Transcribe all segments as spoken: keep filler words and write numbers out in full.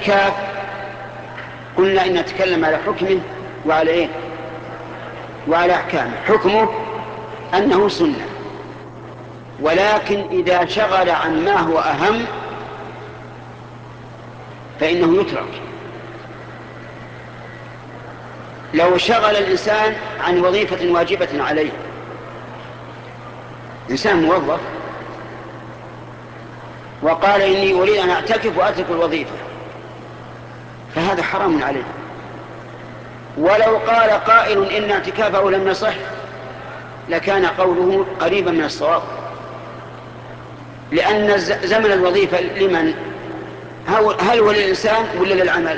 الاعتكاف قلنا إن نتكلم على حكمه وعلى إيه؟ وعلى أحكامه. حكمه أنه سنة، ولكن إذا شغل عن ما هو أهم فإنه يترك. لو شغل الإنسان عن وظيفة واجبة عليه، إنسان موظف وقال إني أريد أن أعتكف وأترك الوظيفة، فهذا حرام عليه. ولو قال قائل إن اعتكافه لم يصح لكان قوله قريبا من الصواب، لأن زمن الوظيفة لمن؟ هل هو للإنسان ولا للعمل؟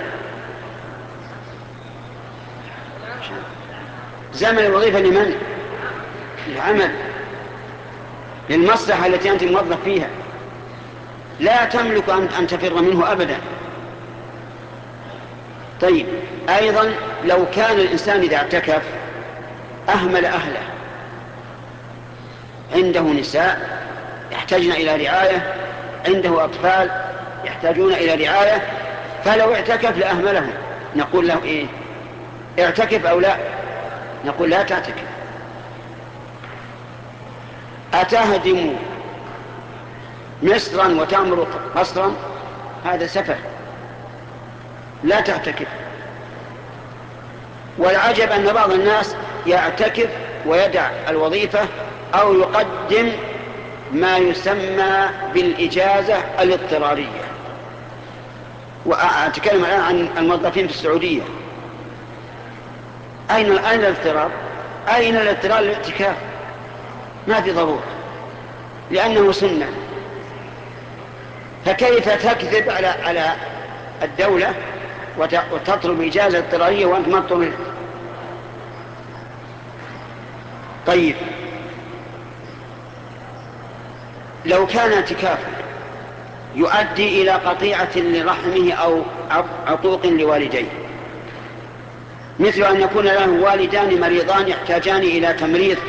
زمن الوظيفة لمن؟ للعمل، للمصلحة التي أنت موظف فيها، لا تملك أن تفر منه أبدا. طيب، أيضا لو كان الإنسان إذا اعتكف أهمل أهله، عنده نساء يحتاجون إلى رعاية، عنده أطفال يحتاجون إلى رعاية، فلو اعتكف لأهملهم، نقول له إيه؟ اعتكف أو لا؟ نقول لا تعتكف. أتهدم مصرا وتعمر قصرا؟ هذا سفه، لا تعتكف. والعجب أن بعض الناس يعتكف ويدع الوظيفة أو يقدم ما يسمى بالإجازة الاضطرارية. وأتكلم الآن عن الموظفين في السعودية. أين أين الاضطرار؟ أين الاضطرار للاعتكاف؟ ما في ضرورة، لأنه سنة. فكيف تكذب على على الدولة وتطلب إجازة اضطرارية وأنت ما تطلب؟ طيب، لو كان اعتكافا يؤدي إلى قطيعة لرحمه أو عقوق لوالديه، مثل أن يكون له والدان مريضان يحتاجان إلى تمريض،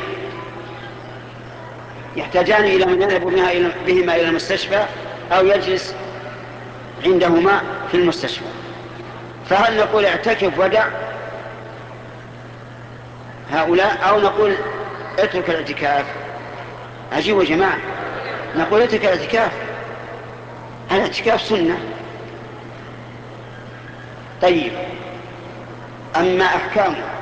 يحتاجان إلى من يذهب بهما إلى المستشفى أو يجلس عندهما في المستشفى، فهل نقول اعتكف ودع هؤلاء أو نقول اترك الاعتكاف؟ عجيب يا جماعة، نقول اترك الاعتكاف، الاعتكاف سنة. طيب، أما أحكامه